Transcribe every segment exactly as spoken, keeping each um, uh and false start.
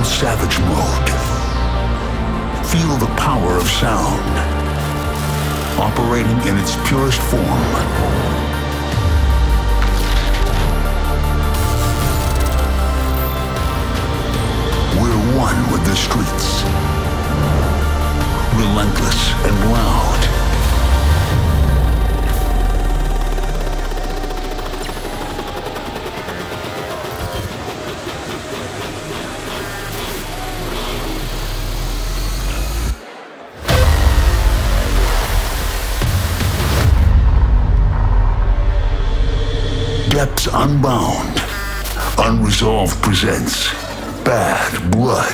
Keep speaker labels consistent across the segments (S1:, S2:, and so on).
S1: savage mode. Feel the power of sound, operating in its purest form. We're one with the streets, relentless and loud. Depths Unbound. Unresolved presents Bad Blood.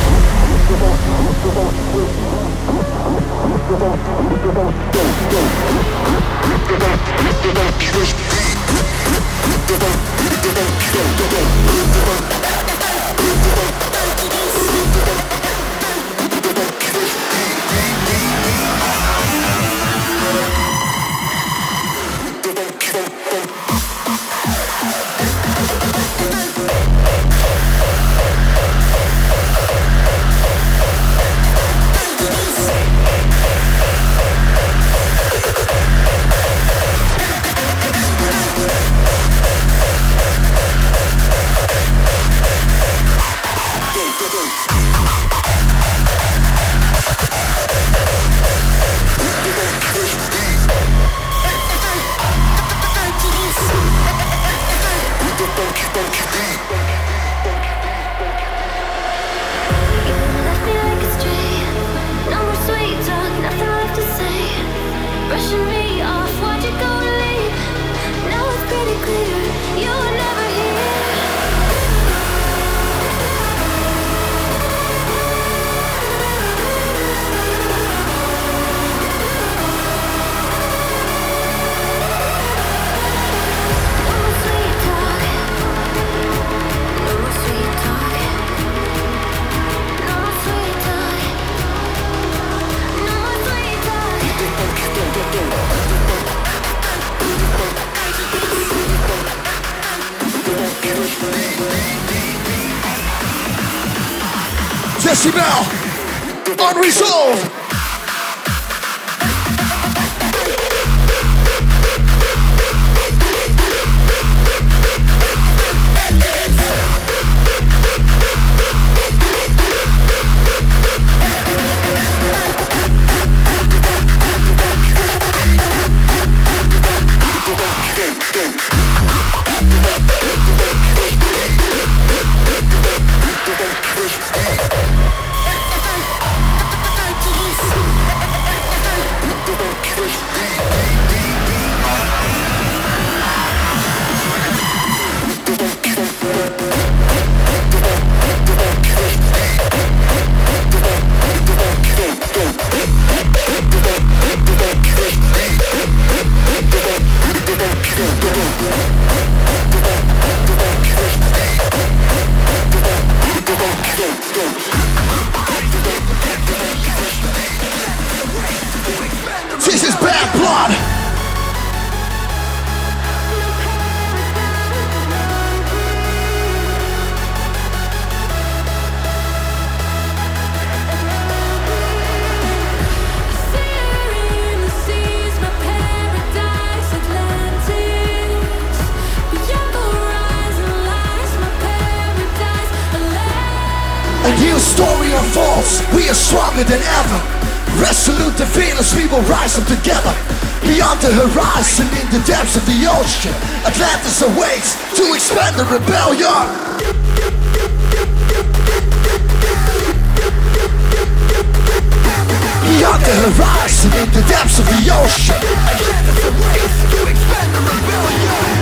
S1: Decibel, Unresolved. This is Bad Blood. A new story unfolds. We are stronger than ever. Resolute and fearless, we will rise up together. Beyond the horizon, in the depths of the ocean, Atlantis awaits to expand the rebellion. Beyond the horizon, in the depths of the ocean, Atlantis awaits to expand the rebellion.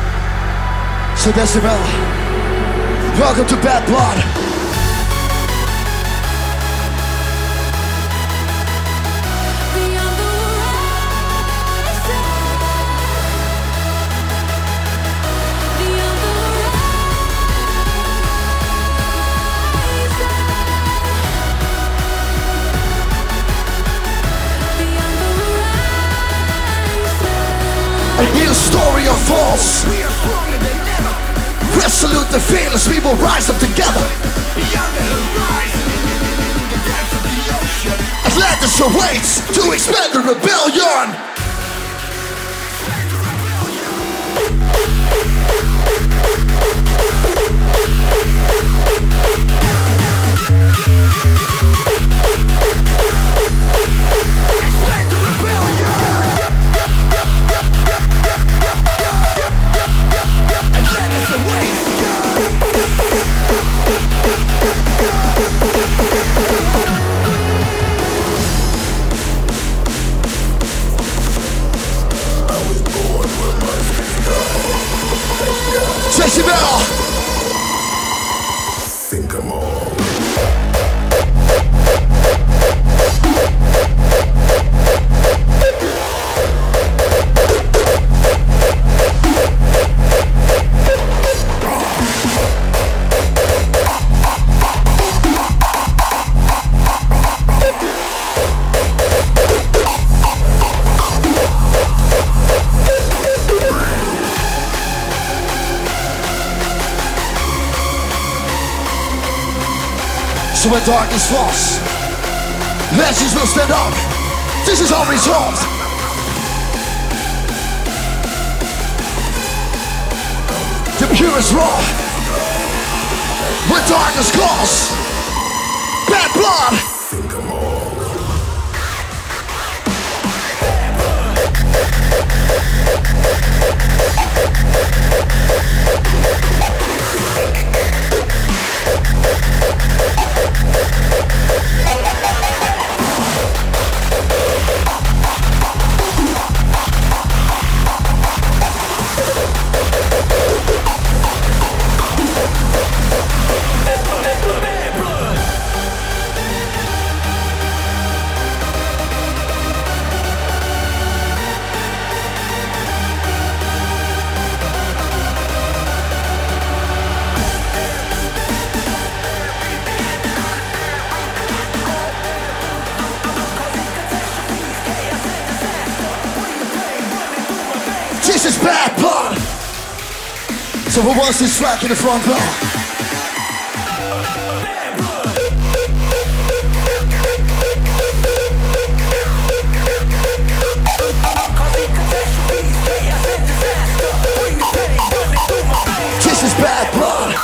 S1: So Decibel, welcome to Bad Blood. story unfolds. We are stronger than ever. Resolute and fearless, we will rise up together. Beyond the horizon, in the depths of the ocean, Atlantis awaits to expand the rebellion. Tracy Bell. Think I'm all. So when darkness falls, legends will stand up. This is our resolve. The purest raw. When darkness calls, bad blood. Think I'm all. This is bad blood. So who wants this track in the front row? This is bad blood.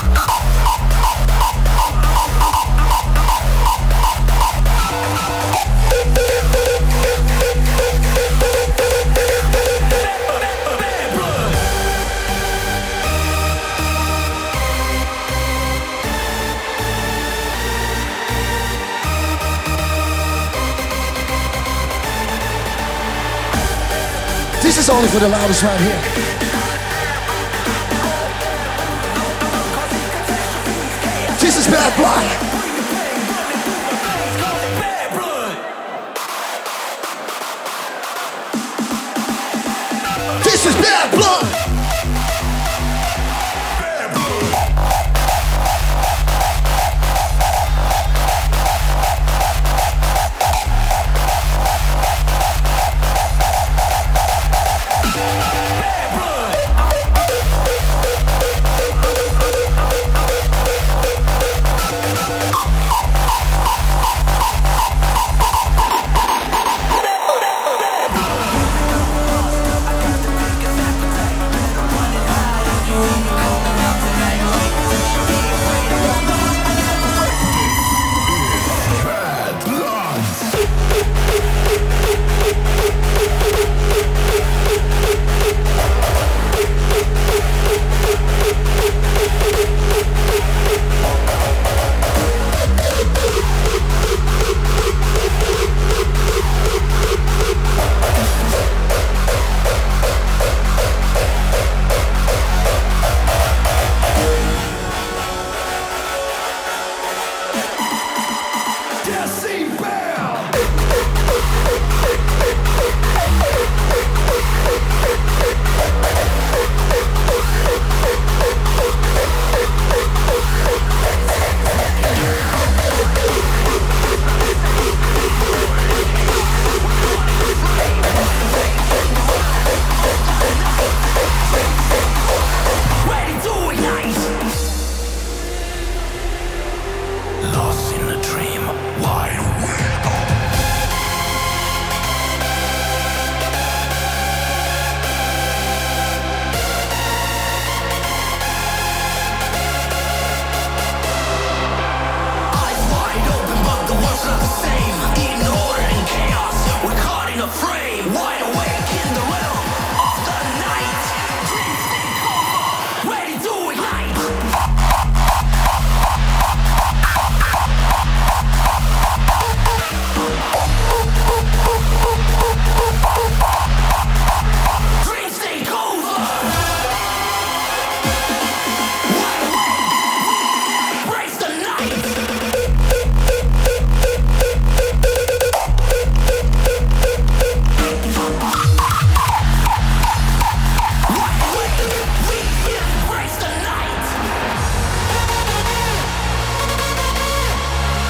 S1: This is only for the loudest right here. This is bad blood. This is bad blood.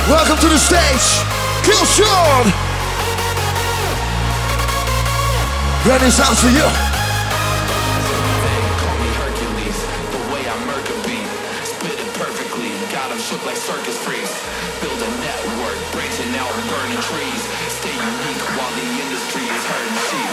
S1: Welcome to the stage, Killshot. Brand new sounds for you.
S2: Call me Hercules, the way I murk a beat, spit it perfectly, got 'em shook like circus freaks. Build a network, branching out and burning trees. Stay unique while the industry is hurting sheep.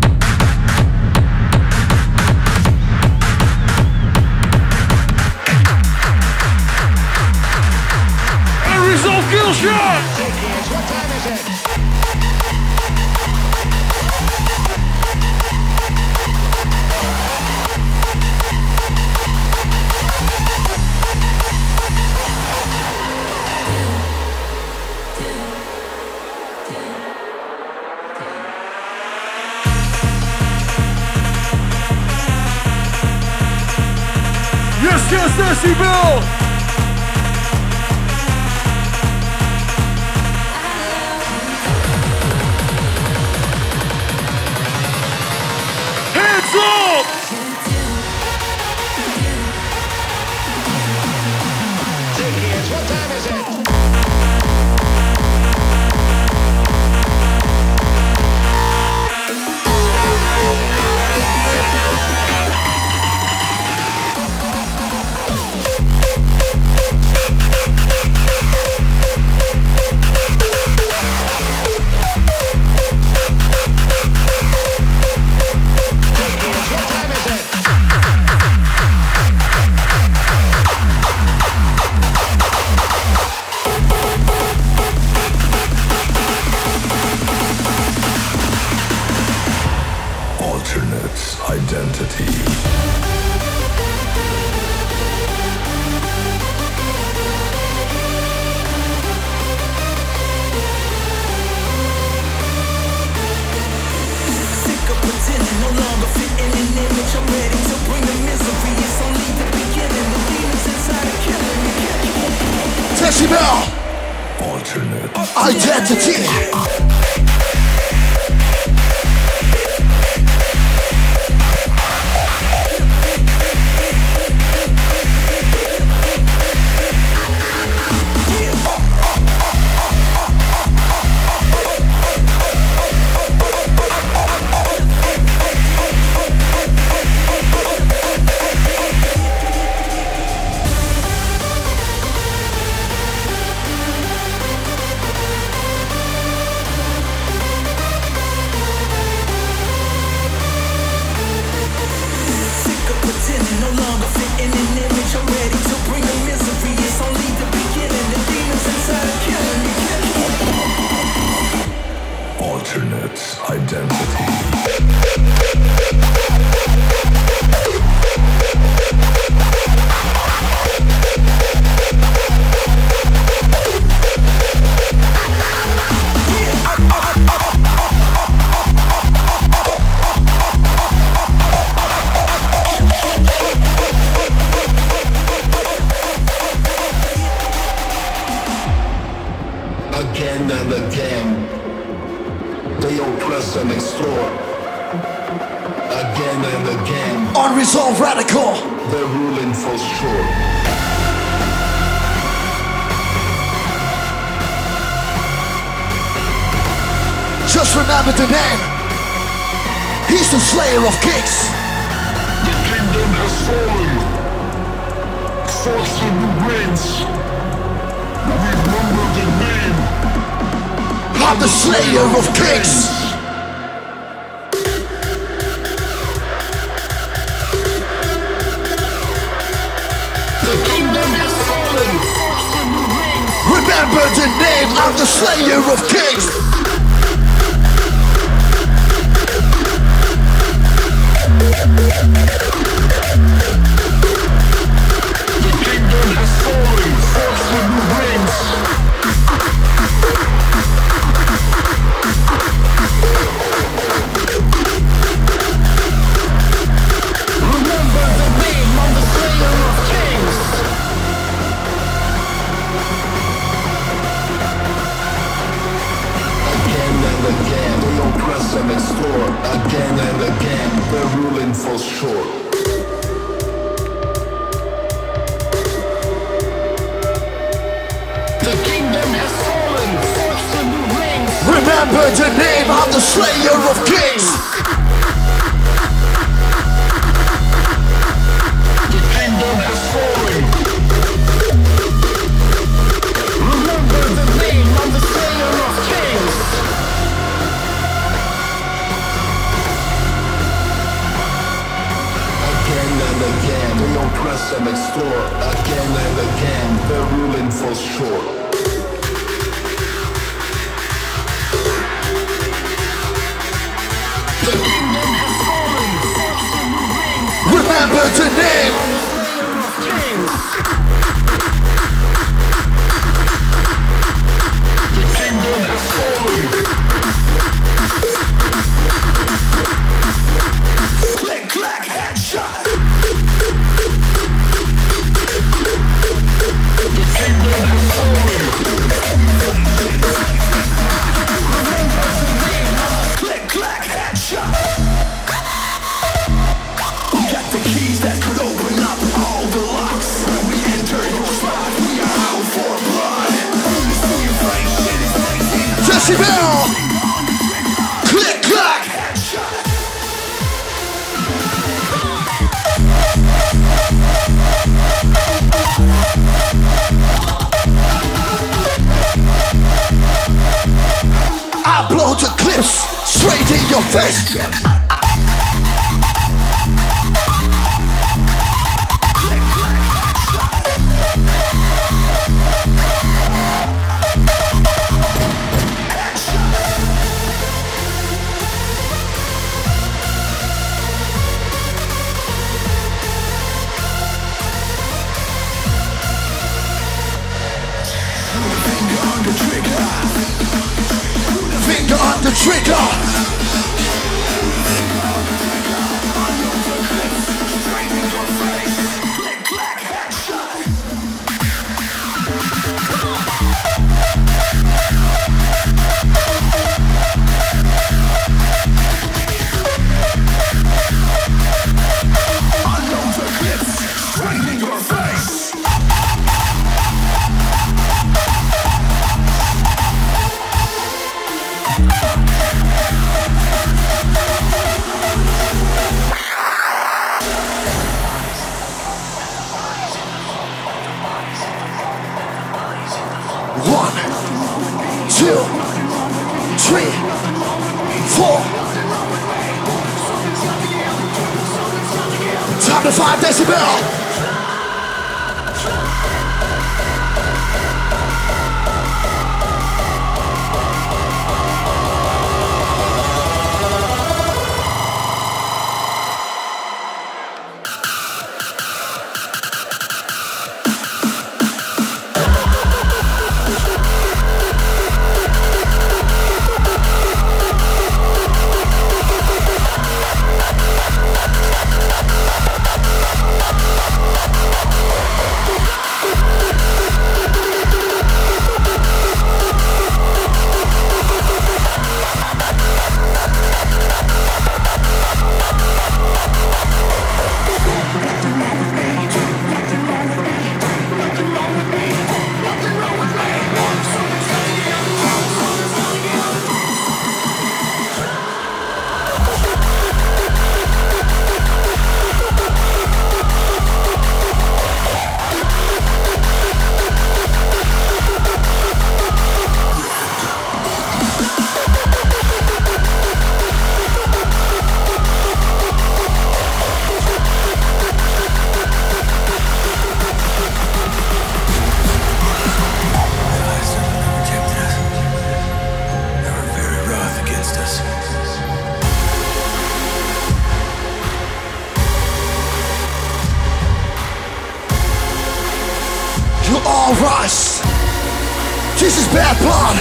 S3: Result Killshot!
S4: What time is it?
S3: Yes, yes, Decibel! Hands up!
S4: Tickets, what time is it?
S1: Decibel. Alternate identity.
S2: Again and again, they oppress and extort. Again and again,
S1: Unresolved radical.
S2: their ruling falls short.
S1: Just remember the name. He's the slayer of kings.
S2: The kingdom has fallen. Force new reigns. Remember the name.
S1: I'm the slayer of kings.
S2: The kingdom has fallen.
S1: Remember the name. I'm the slayer of kings.
S2: The kingdom has fallen. Force new reigns. Remember the name. I'm the slayer of kings. Again and again, they oppress and extort. Again and again, their ruling falls short.
S1: Remember the name, I'm the slayer of kings.
S2: The kingdom has fallen. Remember the name, I'm the slayer of kings. Again and again, they oppress and extort. Again and again, their ruling falls short. The kingdom has fallen.
S1: Remember the name.
S2: The kingdom has fallen.
S1: Click, clack, headshot.
S2: The kingdom has fallen.
S1: Click, clack, headshot. We got the keys that could open up all the locks. When we enter your spot, we are out for blood. Decibel. Click, clack, headshot. I blow the clips straight in your face. Finger on the trigger. One, two, three, four. Time to five decibel. You all rush. This is bad blood.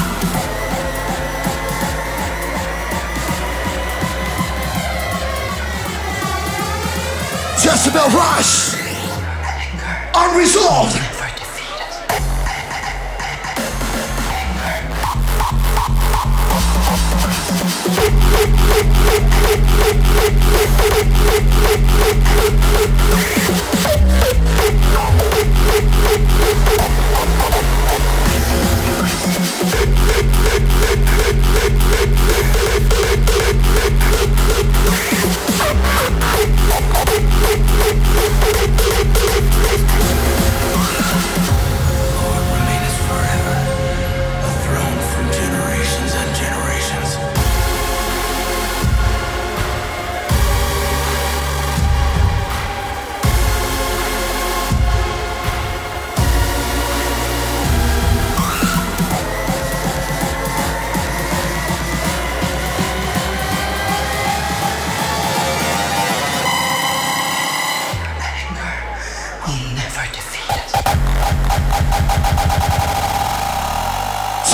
S1: Decibel rush. Unresolved.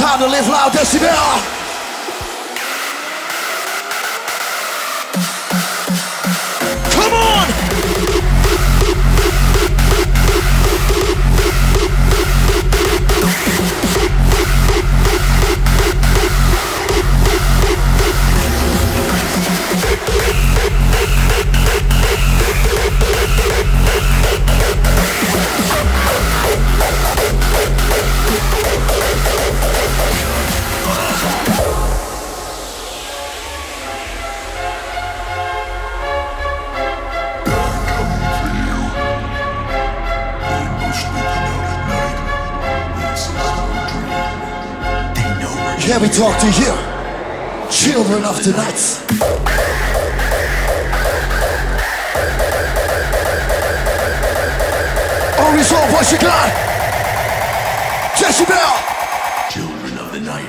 S1: time to live loud, decibel. Come on! Can we talk to you, children of the night? Unresolved, what you got? Decibel!
S5: Children of the night.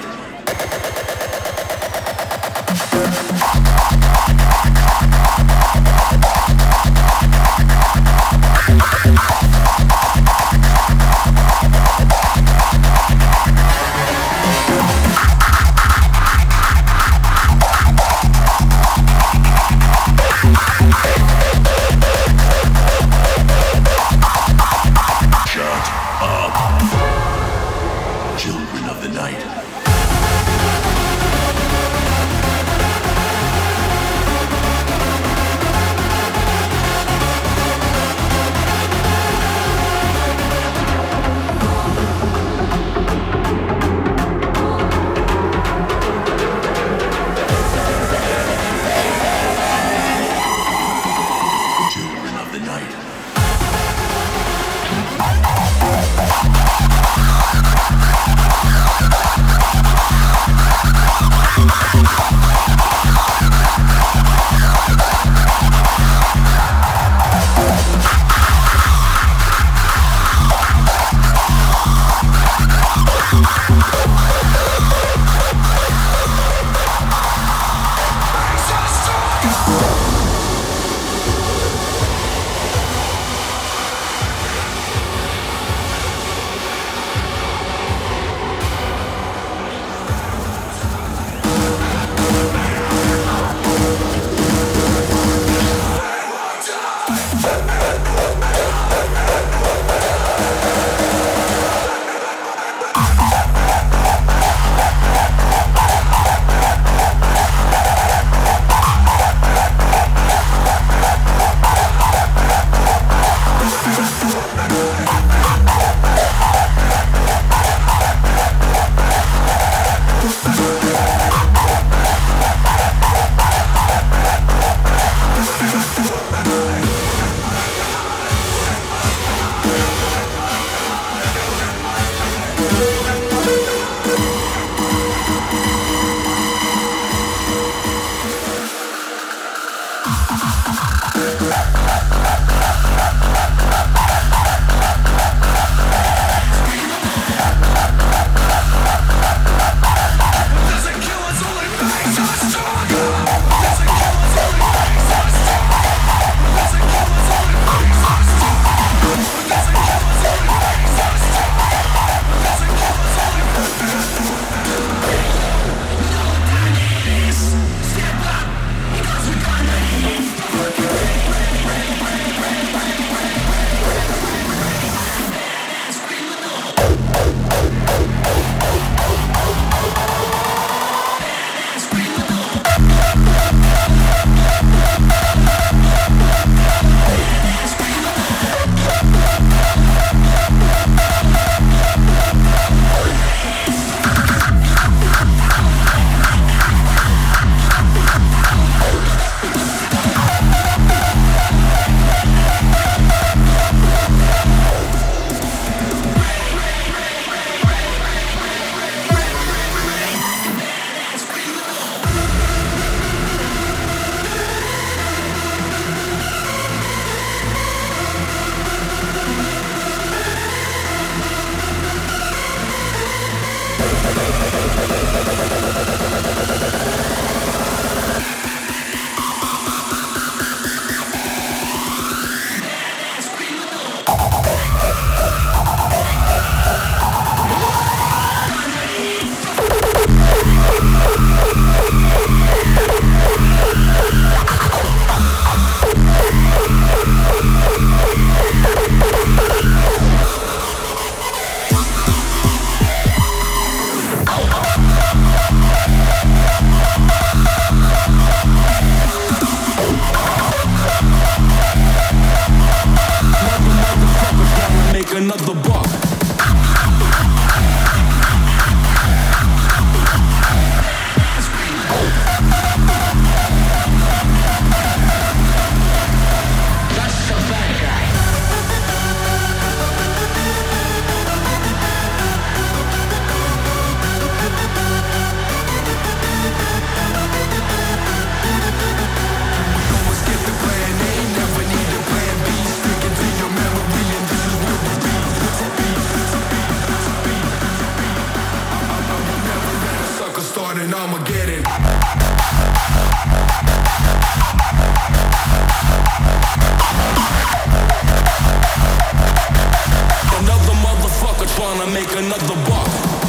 S6: wanna make another buck.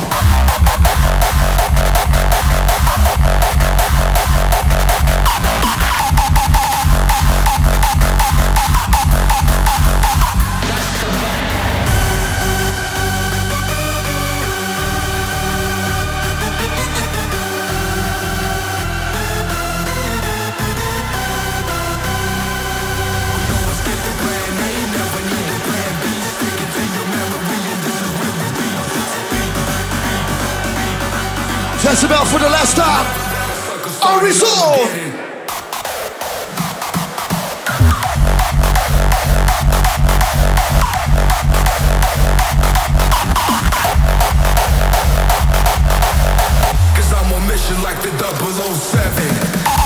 S1: Decibel for the last time. Unresolved.
S6: Cause I'm on mission like the double oh seven.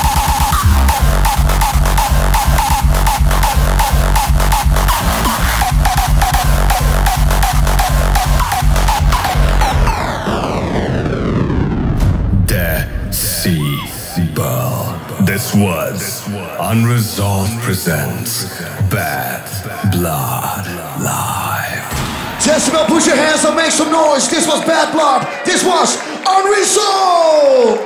S6: This was Unresolved presents Bad Blood Live.
S1: Decibel, put your hands up, make some noise. This was Bad Blood. This was Unresolved.